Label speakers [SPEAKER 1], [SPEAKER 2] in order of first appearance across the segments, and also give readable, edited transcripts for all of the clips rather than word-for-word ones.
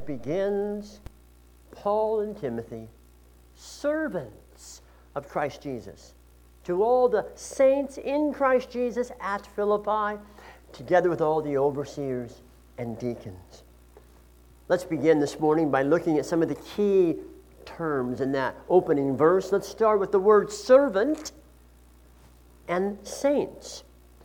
[SPEAKER 1] begins, Paul and Timothy, servants of Christ Jesus, to all the saints in Christ Jesus at Philippi, together with all the overseers and deacons. Let's begin this morning by looking at some of the key terms in that opening verse. Let's start with the word servant and saints.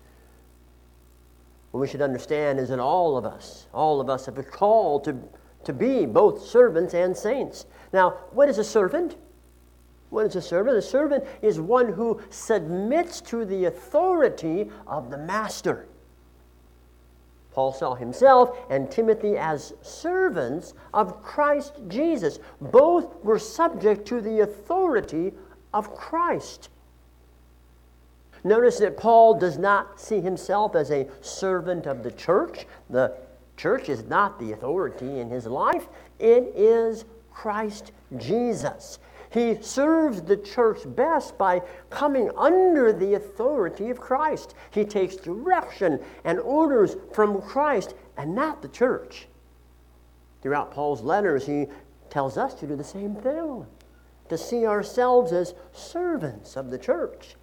[SPEAKER 1] What we should understand is that all of us have a call to be both servants and saints. Now, what is a servant? What is a servant? A servant is one who submits to the authority of the master. Paul saw himself and Timothy as servants of Christ Jesus. Both were subject to the authority of Christ. Notice that Paul does not see himself as a servant of the church. The church is not the authority in his life. It is Christ Jesus. He serves the church best by coming under the authority of Christ. He takes direction and orders from Christ and not the church. Throughout Paul's letters, he tells us to do the same thing, to see ourselves as servants of the church.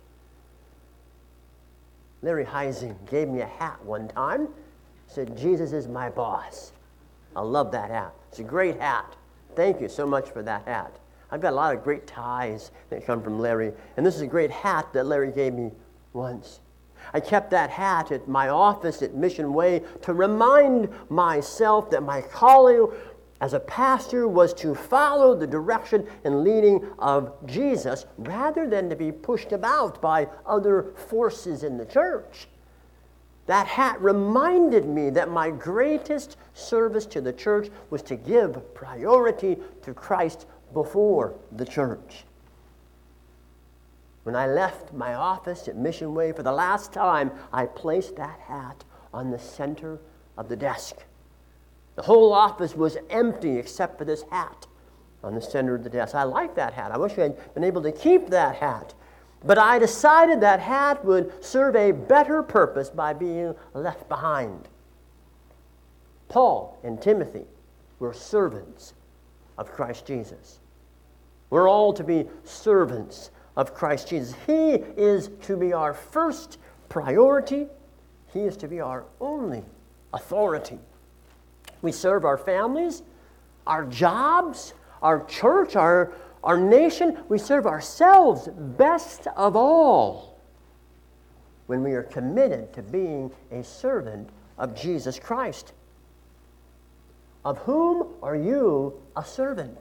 [SPEAKER 1] Larry Heising gave me a hat one time. He said, "Jesus is my boss." I love that hat. It's a great hat. Thank you so much for that hat. I've got a lot of great ties that come from Larry, and this is a great hat that Larry gave me once. I kept that hat at my office at Mission Way to remind myself that my calling as a pastor was to follow the direction and leading of Jesus rather than to be pushed about by other forces in the church. That hat reminded me that my greatest service to the church was to give priority to Christ before the church. When I left my office at Mission Way for the last time, I placed that hat on the center of the desk. The whole office was empty except for this hat on the center of the desk. I like that hat. I wish I had been able to keep that hat. But I decided that hat would serve a better purpose by being left behind. Paul and Timothy were servants of Christ Jesus. We're all to be servants of Christ Jesus. He is to be our first priority. He is to be our only authority. We serve our families, our jobs, our church, our nation. We serve ourselves best of all when we are committed to being a servant of Jesus Christ. Of whom are you a servant?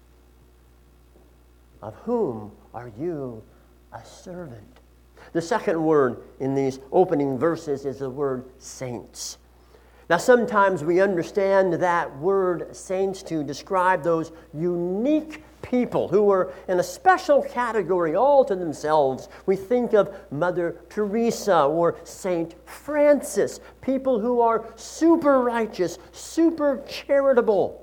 [SPEAKER 1] Of whom are you a servant? The second word in these opening verses is the word saints. Now, sometimes we understand that word saints to describe those unique people who are in a special category all to themselves. We think of Mother Teresa or Saint Francis, people who are super righteous, super charitable.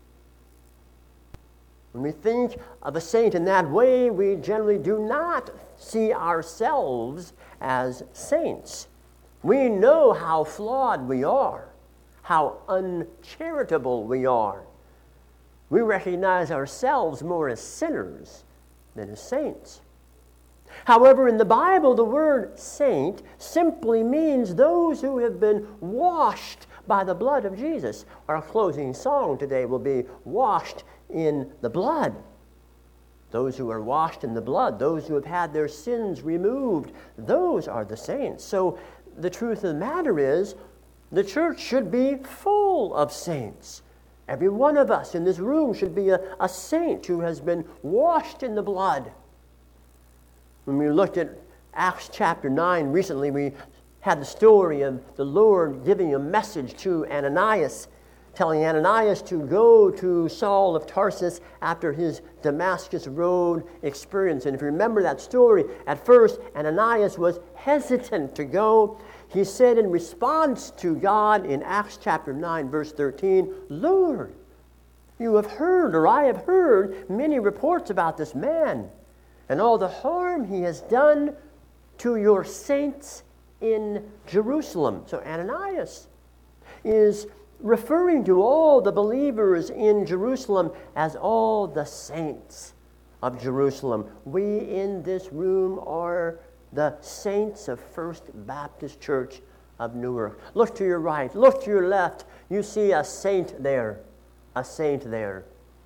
[SPEAKER 1] When we think of a saint in that way, we generally do not see ourselves as saints. We know how flawed we are, how uncharitable we are. We recognize ourselves more as sinners than as saints. However, in the Bible, the word saint simply means those who have been washed by the blood of Jesus. Our closing song today will be "Washed in the Blood." Those who are washed in the blood, those who have had their sins removed, those are the saints. So the truth of the matter is, the church should be full of saints. Every one of us in this room should be a saint who has been washed in the blood. When we looked at Acts chapter 9 recently, we had the story of the Lord giving a message to Ananias, telling Ananias to go to Saul of Tarsus after his Damascus Road experience. And if you remember that story, at first Ananias was hesitant to go. He said in response to God in Acts chapter 9, verse 13, "Lord, you have heard, or I have heard, many reports about this man and all the harm he has done to your saints in Jerusalem." So Ananias is referring to all the believers in Jerusalem as all the saints of Jerusalem. We in this room are the saints of First Baptist Church of Newark. Look to your right, look to your left. You see a saint there, a saint there.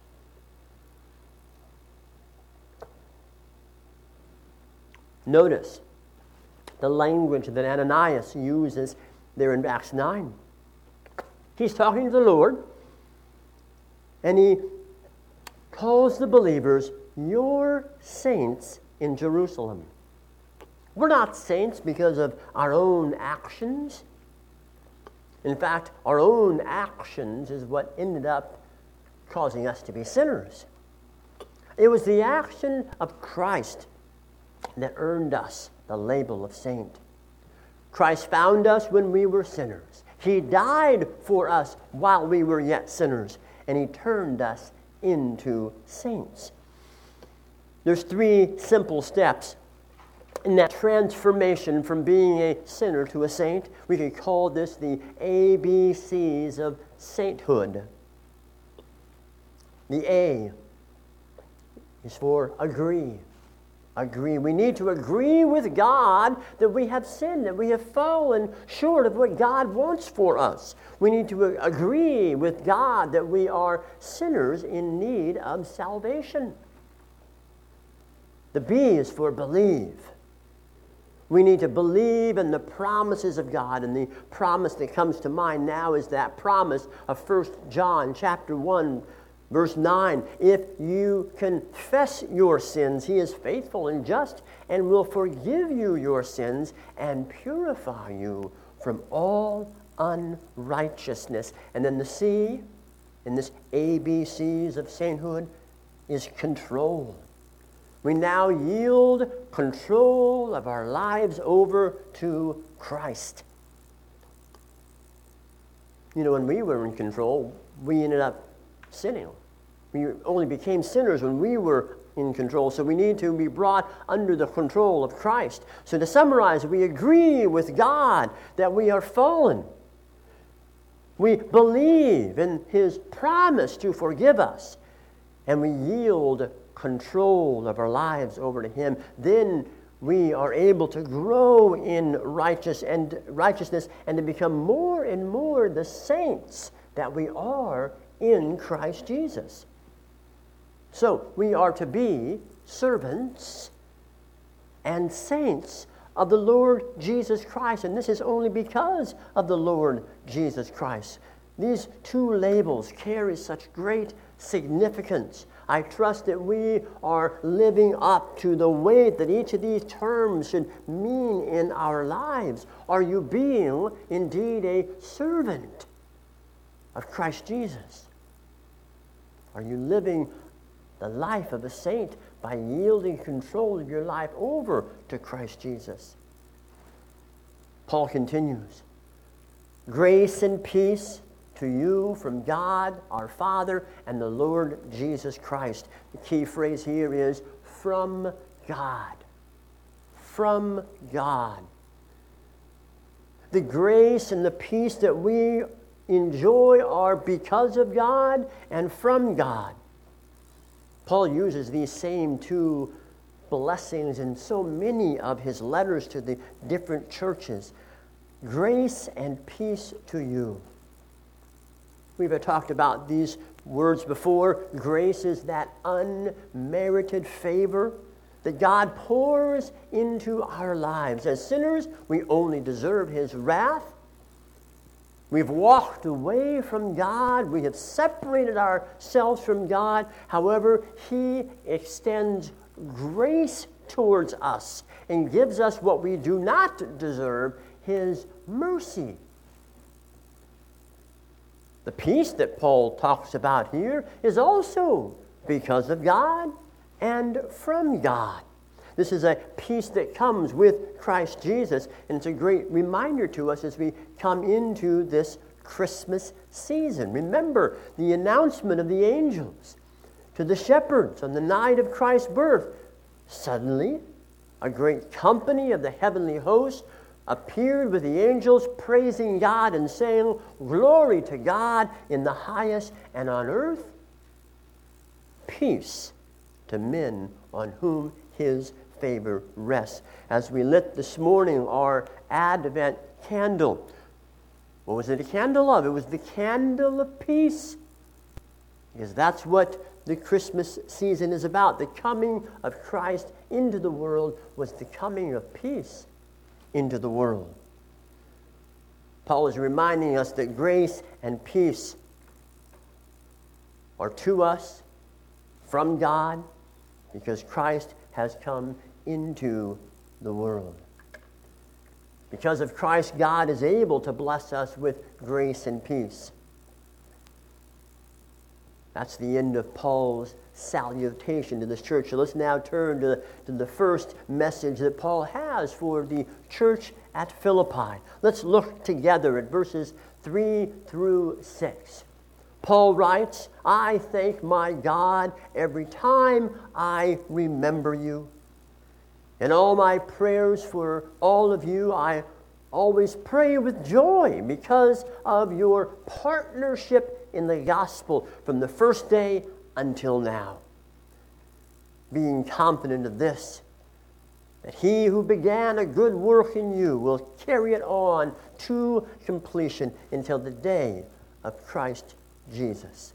[SPEAKER 1] Notice the language that Ananias uses there in Acts 9. He's talking to the Lord, and he calls the believers your saints in Jerusalem. We're not saints because of our own actions. In fact, our own actions is what ended up causing us to be sinners. It was the action of Christ that earned us the label of saint. Christ found us when we were sinners. He died for us while we were yet sinners, and he turned us into saints. There's 3 simple steps in that transformation from being a sinner to a saint. We could call this the ABCs of sainthood. The A is for agree. Agree. We need to agree with God that we have sinned, that we have fallen short of what God wants for us. We need to agree with God that we are sinners in need of salvation. The B is for believe. We need to believe in the promises of God, and the promise that comes to mind now is that promise of 1 John chapter 1, verse 9. If you confess your sins, he is faithful and just and will forgive you your sins and purify you from all unrighteousness. And then the C in this ABCs of sainthood is control. We now yield control of our lives over to Christ. You know, when we were in control, we ended up sinning. We only became sinners when we were in control, so we need to be brought under the control of Christ. So to summarize, we agree with God that we are fallen. We believe in his promise to forgive us, and we yield control of our lives over to him. Then we are able to grow in righteousness and to become more and more the saints that we are in Christ Jesus. So we are to be servants and saints of the Lord Jesus Christ, and this is only because of the Lord Jesus Christ. These 2 labels carry such great significance. I trust that we are living up to the weight that each of these terms should mean in our lives. Are you being indeed a servant of Christ Jesus? Are you living the life of a saint by yielding control of your life over to Christ Jesus? Paul continues, grace and peace to you from God our Father and the Lord Jesus Christ. The key phrase here is from God. From God. The grace and the peace that we enjoy are because of God and from God. Paul uses these same 2 blessings in so many of his letters to the different churches. Grace and peace to you. We've talked about these words before. Grace is that unmerited favor that God pours into our lives. As sinners, we only deserve his wrath. We've walked away from God. We have separated ourselves from God. However, he extends grace towards us and gives us what we do not deserve, his mercy. The peace that Paul talks about here is also because of God and from God. This is a peace that comes with Christ Jesus, and it's a great reminder to us as we come into this Christmas season. Remember the announcement of the angels to the shepherds on the night of Christ's birth. Suddenly, a great company of the heavenly host appeared with the angels, praising God and saying, "Glory to God in the highest, and on earth, peace to men on whom his favor rests." As we lit this morning our Advent candle, what was it a candle of? It was the candle of peace. Because that's what the Christmas season is about. The coming of Christ into the world was the coming of peace into the world. Paul is reminding us that grace and peace are to us from God because Christ has come into the world. Because of Christ, God is able to bless us with grace and peace. That's the end of Paul's salutation to this church. So let's now turn to the first message that Paul has for the church at Philippi. Let's look together at verses 3 through 6. Paul writes, "I thank my God every time I remember you. In all my prayers for all of you, I always pray with joy because of your partnership in the gospel from the first day until now. Being confident of this, that he who began a good work in you will carry it on to completion until the day of Christ Jesus."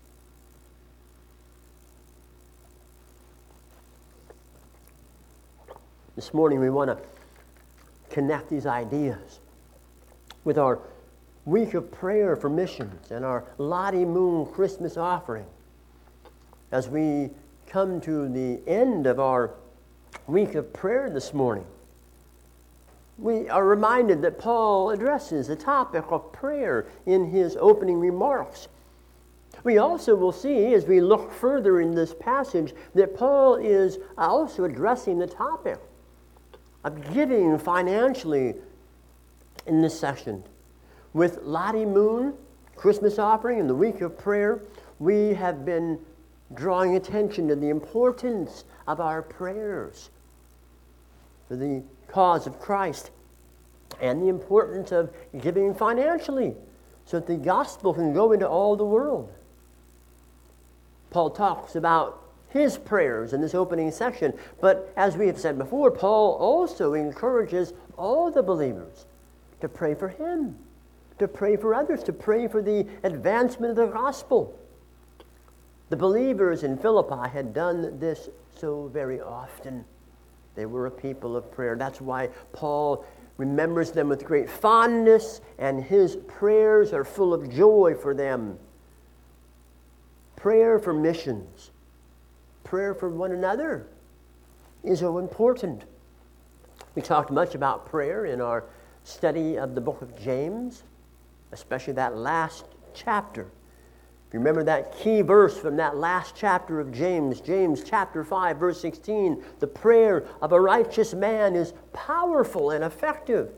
[SPEAKER 1] This morning we want to connect these ideas with our week of prayer for missions and our Lottie Moon Christmas offering. As we come to the end of our week of prayer this morning, we are reminded that Paul addresses the topic of prayer in his opening remarks. We also will see, as we look further in this passage, that Paul is also addressing the topic of giving financially in this section. With Lottie Moon, Christmas offering, and the week of prayer, we have been drawing attention to the importance of our prayers for the cause of Christ and the importance of giving financially so that the gospel can go into all the world. Paul talks about his prayers in this opening section, but as we have said before, Paul also encourages all the believers to pray for him, to pray for others, to pray for the advancement of the gospel. The believers in Philippi had done this so very often. They were a people of prayer. That's why Paul remembers them with great fondness, and his prayers are full of joy for them. Prayer for missions, prayer for one another is so important. We talked much about prayer in our study of the book of James, especially that last chapter. If you remember that key verse from that last chapter of James, James chapter 5, verse 16, the prayer of a righteous man is powerful and effective.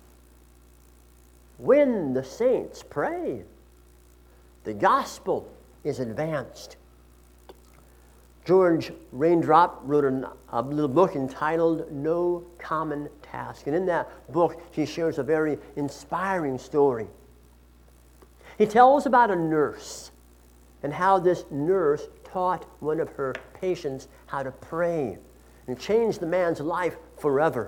[SPEAKER 1] When the saints pray, the gospel is advanced. George Raindrop wrote a little book entitled No Common Task. And in that book, he shares a very inspiring story. He tells about a nurse and how this nurse taught one of her patients how to pray and changed the man's life forever.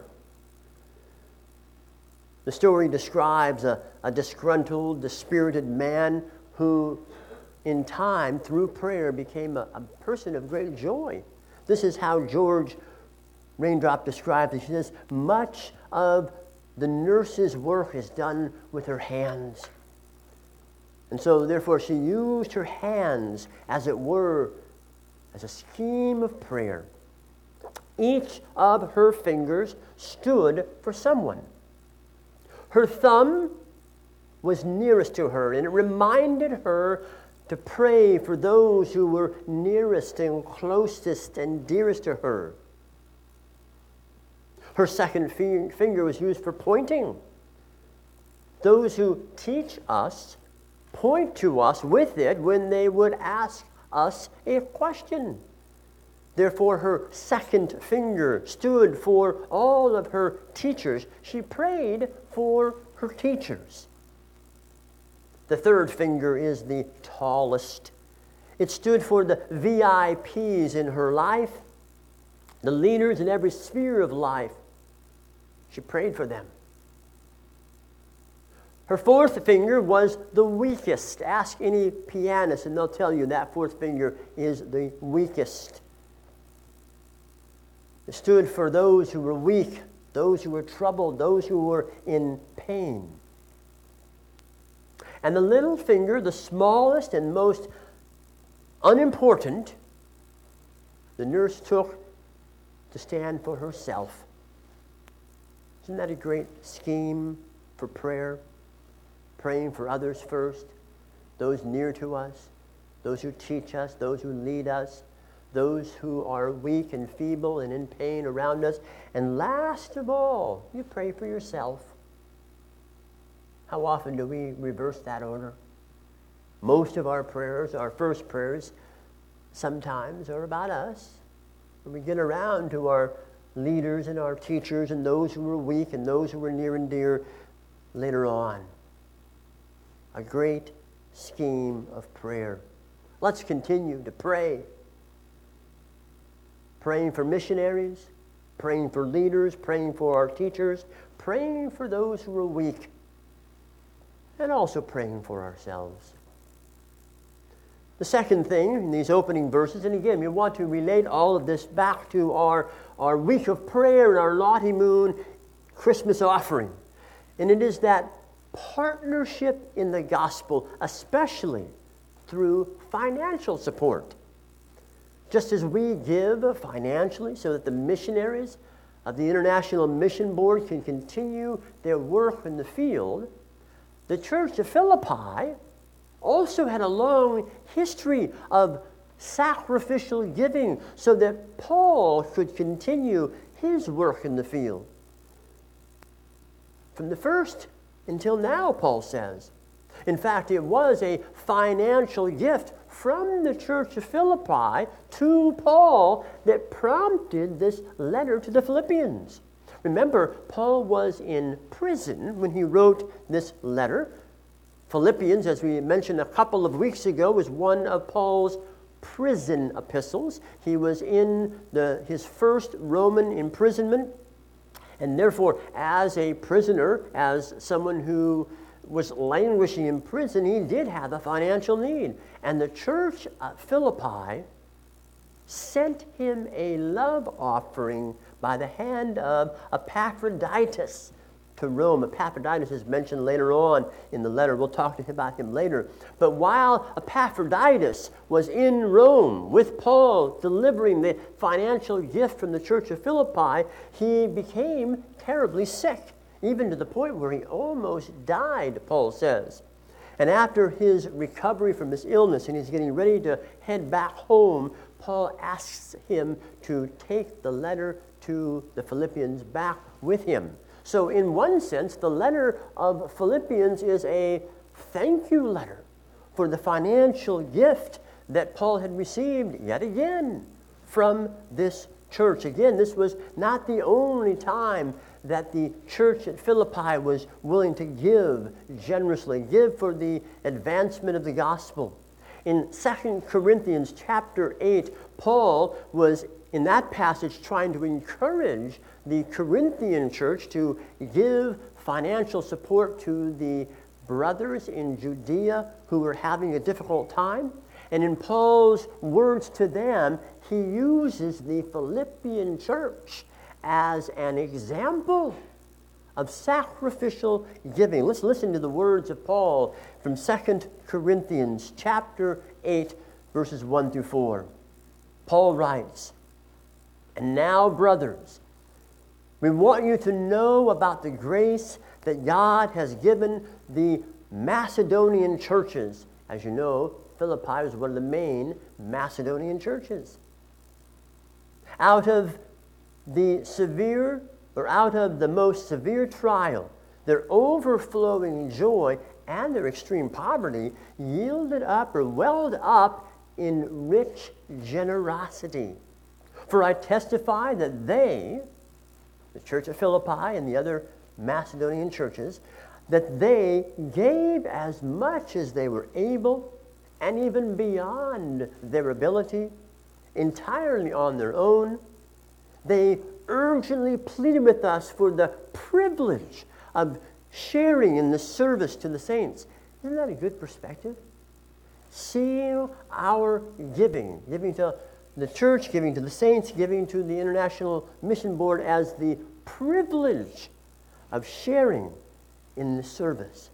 [SPEAKER 1] The story describes a disgruntled, dispirited man who, in time, through prayer, became a person of great joy. This is how George Raindrop describes it. He says, much of the nurse's work is done with her hands. And so, therefore, she used her hands, as it were, as a scheme of prayer. Each of her fingers stood for someone. Her thumb was nearest to her, and it reminded her to pray for those who were nearest and closest and dearest to her. Her second finger was used for pointing. Those who teach us point to us with it when they would ask us a question. Therefore, her second finger stood for all of her teachers. She prayed for her teachers. The third finger is the tallest. It stood for the VIPs in her life, the leaders in every sphere of life. She prayed for them. Her fourth finger was the weakest. Ask any pianist and they'll tell you that fourth finger is the weakest. It stood for those who were weak, those who were troubled, those who were in pain. And the little finger, the smallest and most unimportant, the nurse took to stand for herself. Isn't that a great scheme for prayer? Praying for others first, those near to us, those who teach us, those who lead us, those who are weak and feeble and in pain around us. And last of all, you pray for yourself. How often do we reverse that order? Most of our prayers, our first prayers, sometimes are about us. When we get around to our leaders and our teachers and those who are weak and those who are near and dear later on. A great scheme of prayer. Let's continue to pray. Praying for missionaries, praying for leaders, praying for our teachers, praying for those who are weak, and also praying for ourselves. The second thing in these opening verses, and again, we want to relate all of this back to our week of prayer and our Lottie Moon Christmas offering. And it is that partnership in the gospel, especially through financial support. Just as we give financially so that the missionaries of the International Mission Board can continue their work in the field, the church of Philippi also had a long history of sacrificial giving so that Paul could continue his work in the field. From the first until now, Paul says. In fact, it was a financial gift from the church of Philippi to Paul that prompted this letter to the Philippians. Remember, Paul was in prison when he wrote this letter. Philippians, as we mentioned a couple of weeks ago, was one of Paul's prison epistles. He was in his first Roman imprisonment. And therefore, as a prisoner, as someone who was languishing in prison, he did have a financial need. And the church at Philippi sent him a love offering by the hand of Epaphroditus to Rome. Epaphroditus is mentioned later on in the letter. We'll talk about him later. But while Epaphroditus was in Rome with Paul delivering the financial gift from the church of Philippi, he became terribly sick, even to the point where he almost died, Paul says. And after his recovery from his illness and he's getting ready to head back home, Paul asks him to take the letter to the Philippians back with him. So in one sense, the letter of Philippians is a thank you letter for the financial gift that Paul had received yet again from this church. Again, this was not the only time that the church at Philippi was willing to give generously, give for the advancement of the gospel. In 2 Corinthians chapter 8, Paul was in that passage trying to encourage the Corinthian church to give financial support to the brothers in Judea who were having a difficult time. And in Paul's words to them, he uses the Philippian church as an example of sacrificial giving. Let's listen to the words of Paul from 2 Corinthians chapter 8, verses 1 through 4. Paul writes, "And now, brothers, we want you to know about the grace that God has given the Macedonian churches." As you know, Philippi was one of the main Macedonian churches. Out of the most severe trial, their overflowing joy and their extreme poverty yielded up or welled up in rich generosity. For I testify that they, the church of Philippi and the other Macedonian churches, that they gave as much as they were able and even beyond their ability, entirely on their own. They urgently pleaded with us for the privilege of sharing in the service to the saints. Isn't that a good perspective? Seeing our giving to the church, giving to the saints, giving to the International Mission Board as the privilege of sharing in the service.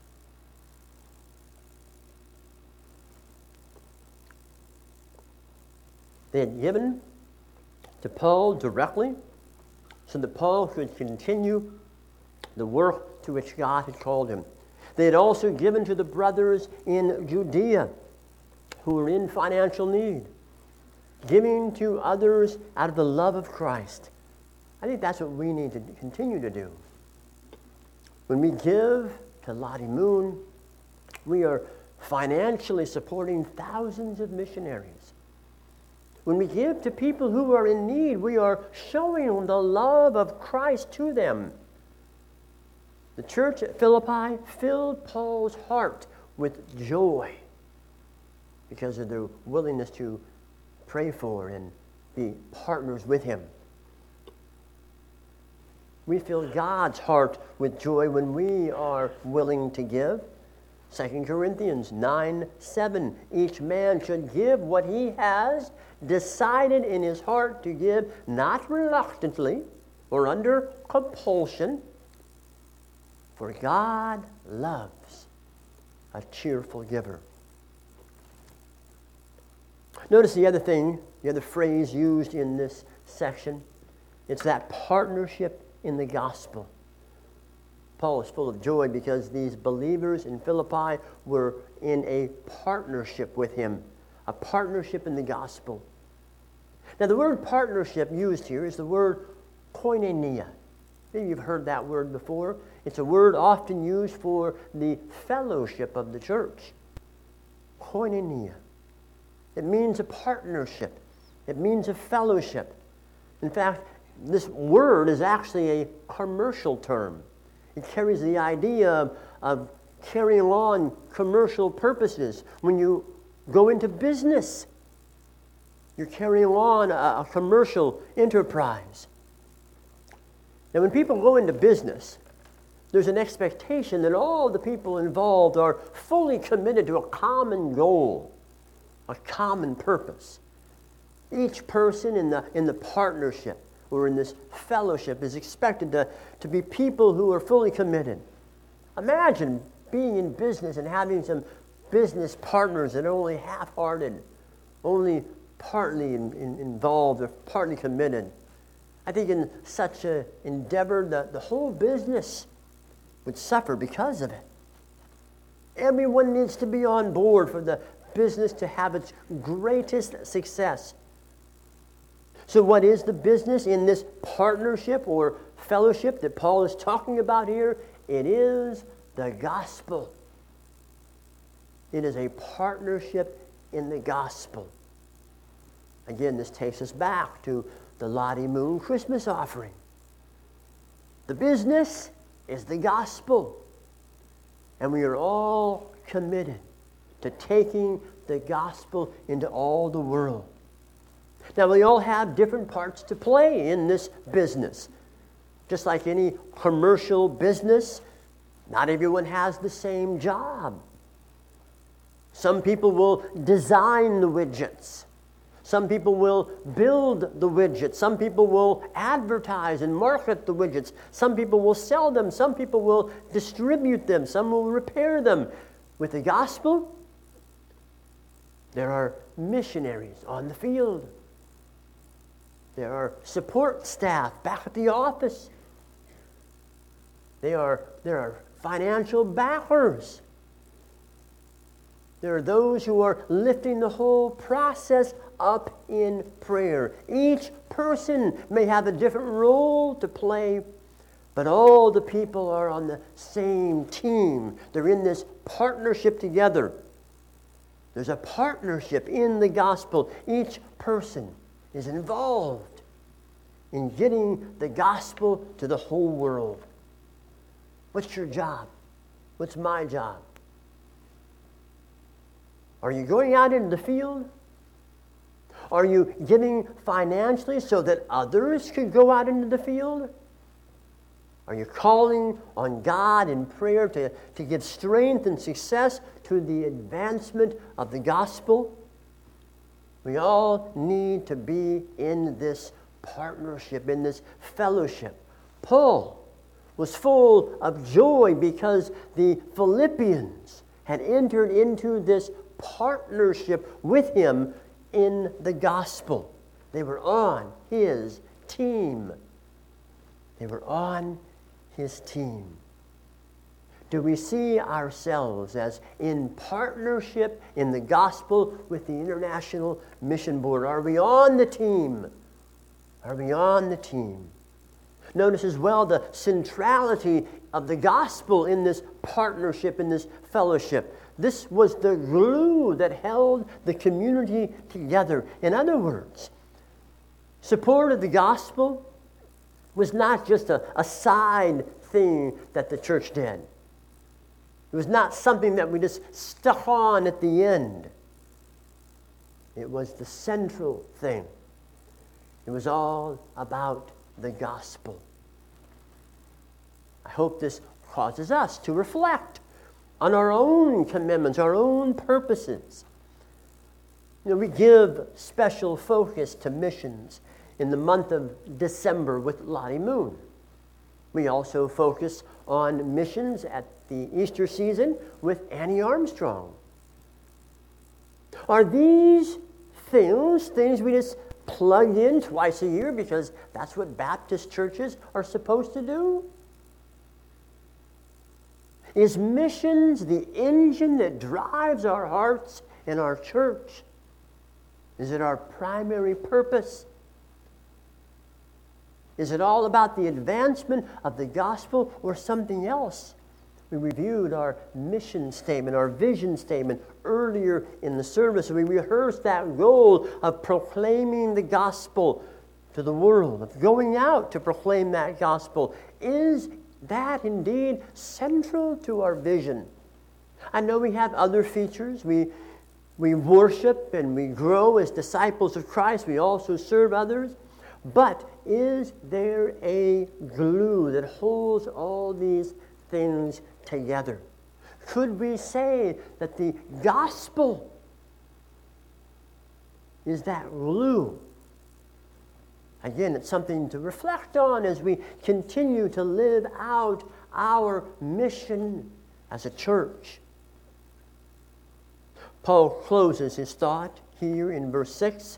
[SPEAKER 1] They had given to Paul directly so that Paul could continue the work to which God had called him. They had also given to the brothers in Judea who were in financial need, giving to others out of the love of Christ. I think that's what we need to continue to do. When we give to Lottie Moon, we are financially supporting thousands of missionaries. When we give to people who are in need, we are showing the love of Christ to them. The church at Philippi filled Paul's heart with joy because of their willingness to pray for and be partners with him. We fill God's heart with joy when we are willing to give. 2 Corinthians 9:7. Each man should give what he has decided in his heart to give, not reluctantly or under compulsion, for God loves a cheerful giver. Notice the other phrase used in this section. It's that partnership in the gospel. Paul is full of joy because these believers in Philippi were in a partnership with him, a partnership in the gospel. Now, the word partnership used here is the word koinonia. Maybe you've heard that word before. It's a word often used for the fellowship of the church. Koinonia. It means a partnership. It means a fellowship. In fact, this word is actually a commercial term. It carries the idea of carrying on commercial purposes. When you go into business, you're carrying on a commercial enterprise. Now, when people go into business, there's an expectation that all the people involved are fully committed to a common goal, a common purpose. Each person in the partnership or in this fellowship is expected to be people who are fully committed. Imagine being in business and having some business partners that are only half-hearted, only partly involved or partly committed. I think in such an endeavor, the whole business would suffer because of it. Everyone needs to be on board for the business to have its greatest success. So what is the business in this partnership or fellowship that Paul is talking about here? It is the gospel. It is a partnership in the gospel. Again, this takes us back to the Lottie Moon Christmas offering. The business is the gospel. And we are all committed to taking the gospel into all the world. Now, we all have different parts to play in this business. Just like any commercial business, not everyone has the same job. Some people will design the widgets. Some people will build the widgets. Some people will advertise and market the widgets. Some people will sell them. Some people will distribute them. Some will repair them. With the gospel, there are missionaries on the field. There are support staff back at the office. There are financial backers. There are those who are lifting the whole process up in prayer. Each person may have a different role to play, but all the people are on the same team. They're in this partnership together. There's a partnership in the gospel. Each person is involved in getting the gospel to the whole world. What's your job? What's my job? Are you going out into the field? Are you giving financially so that others can go out into the field? Are you calling on God in prayer to give strength and success to the advancement of the gospel? We all need to be in this partnership, in this fellowship. Paul was full of joy because the Philippians had entered into this partnership with him in the gospel. They were on his team. They were on his team. Do we see ourselves as in partnership in the gospel with the International Mission Board? Are we on the team? Are we on the team? Notice as well the centrality of the gospel in this partnership, in this fellowship. This was the glue that held the community together. In other words, support of the gospel was not just a side thing that the church did. It was not something that we just stuck on at the end. It was the central thing. It was all about the gospel. I hope this causes us to reflect on our own commitments, our own purposes. We give special focus to missions in the month of December with Lottie Moon. We also focus on missions at the Easter season with Annie Armstrong. Are these things we just plug in twice a year because that's what Baptist churches are supposed to do? Is missions the engine that drives our hearts and our church? Is it our primary purpose? Is it all about the advancement of the gospel or something else? We reviewed our mission statement, our vision statement earlier in the service. We rehearsed that goal of proclaiming the gospel to the world, of going out to proclaim that gospel. Is that indeed central to our vision? I know we have other features. We worship and we grow as disciples of Christ. We also serve others. But is there a glue that holds all these things together? Could we say that the gospel is that glue? Again, it's something to reflect on as we continue to live out our mission as a church. Paul closes his thought here in verse 6.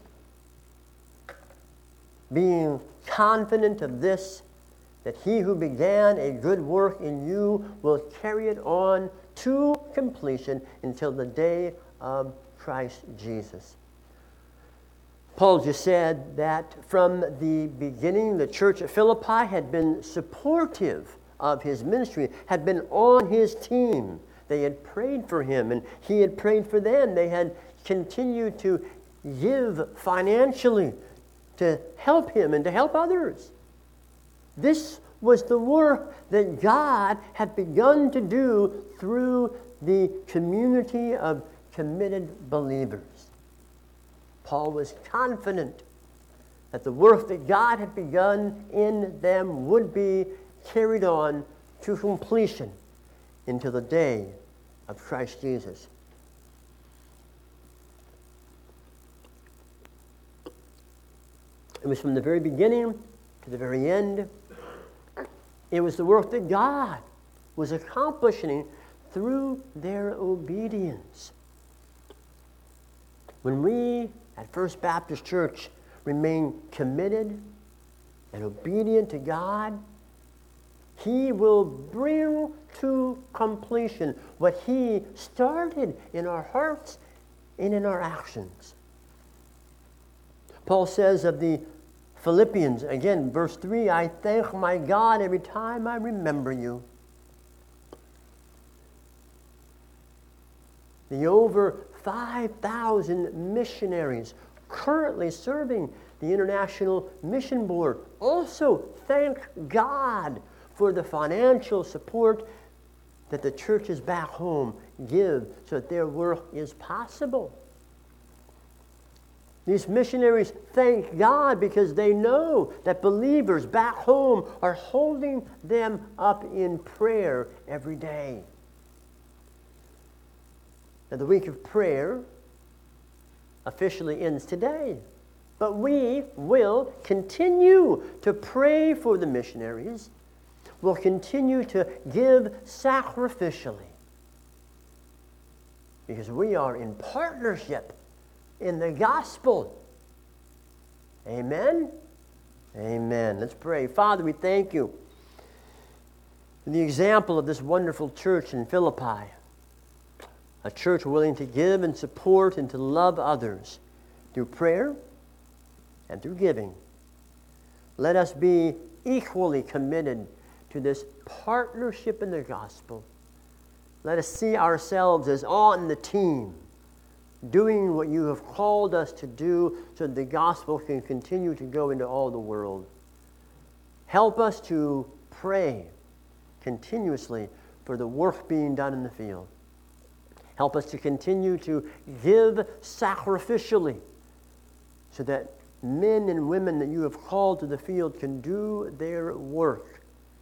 [SPEAKER 1] Being confident of this, that he who began a good work in you will carry it on to completion until the day of Christ Jesus. Paul just said that from the beginning, the church at Philippi had been supportive of his ministry, had been on his team. They had prayed for him, and he had prayed for them. They had continued to give financially to help him and to help others. This was the work that God had begun to do through the community of committed believers. Paul was confident that the work that God had begun in them would be carried on to completion until the day of Christ Jesus. It was from the very beginning to the very end. It was the work that God was accomplishing through their obedience. When we at First Baptist Church remain committed and obedient to God, He will bring to completion what He started in our hearts and in our actions. Paul says of the Philippians, again, verse 3, I thank my God every time I remember you. The over 5,000 missionaries currently serving the International Mission Board also thank God for the financial support that the churches back home give so that their work is possible. These missionaries thank God because they know that believers back home are holding them up in prayer every day. Now, the week of prayer officially ends today, but we will continue to pray for the missionaries. We'll continue to give sacrificially because we are in partnership in the gospel. Amen? Amen. Let's pray. Father, we thank you for the example of this wonderful church in Philippi, a church willing to give and support and to love others through prayer and through giving. Let us be equally committed to this partnership in the gospel. Let us see ourselves as on the team, doing what you have called us to do so that the gospel can continue to go into all the world. Help us to pray continuously for the work being done in the field. Help us to continue to give sacrificially so that men and women that you have called to the field can do their work.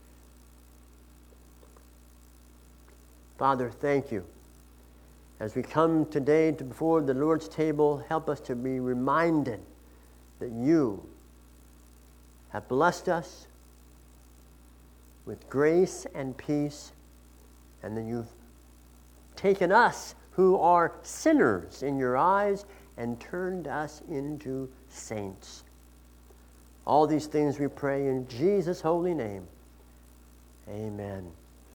[SPEAKER 1] Father, thank you. As we come today before the Lord's table, help us to be reminded that you have blessed us with grace and peace, and that you've taken us who are sinners in your eyes and turned us into saints. All these things we pray in Jesus' holy name. Amen.